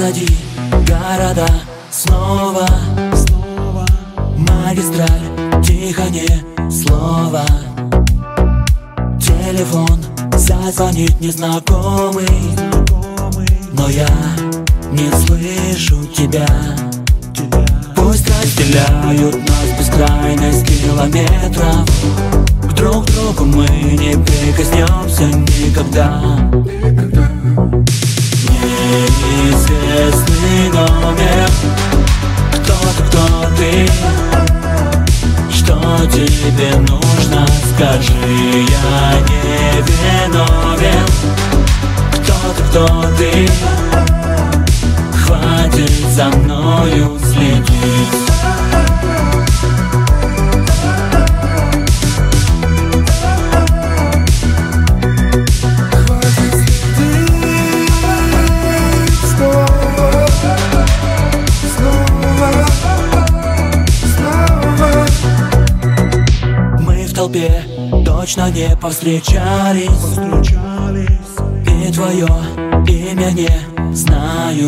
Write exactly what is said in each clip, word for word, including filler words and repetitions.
Позади города снова, снова магистраль, тихо, ни слова. Телефон зазвонит незнакомый, но я не слышу тебя. Пусть разделяют нас бескрайность километров, к друг другу мы не прикоснемся никогда. Неизвестный номер, кто ты, кто ты, что тебе нужно, скажи, я не виновен. Кто ты, кто ты, хватит за мною следить. Точно не повстречались, и твое имя не знаю.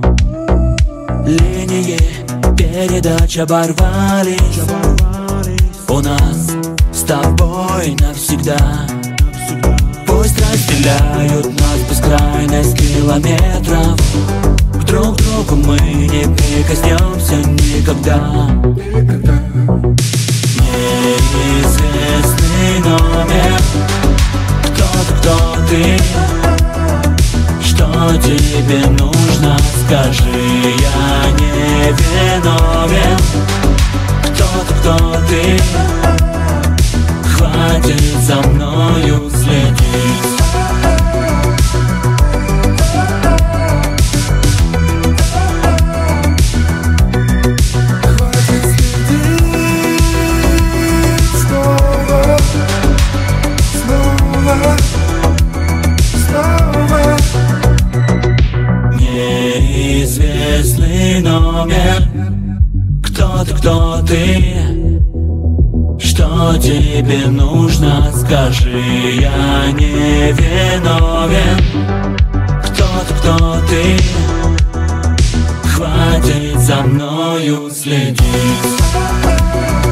Линии передач оборвались, у нас с тобой навсегда. Пусть разделяют нас бескрайность километров, к друг другу мы не прикоснемся никогда. Неизвестный номер, кто ты, кто ты, что тебе нужно, скажи, я не виновен. Кто ты, кто ты, хватит за мною следить. Неизвестный номер, кто ты, кто ты, что тебе нужно, скажи, я не виновен. Кто ты, кто ты, хватит за мною следить.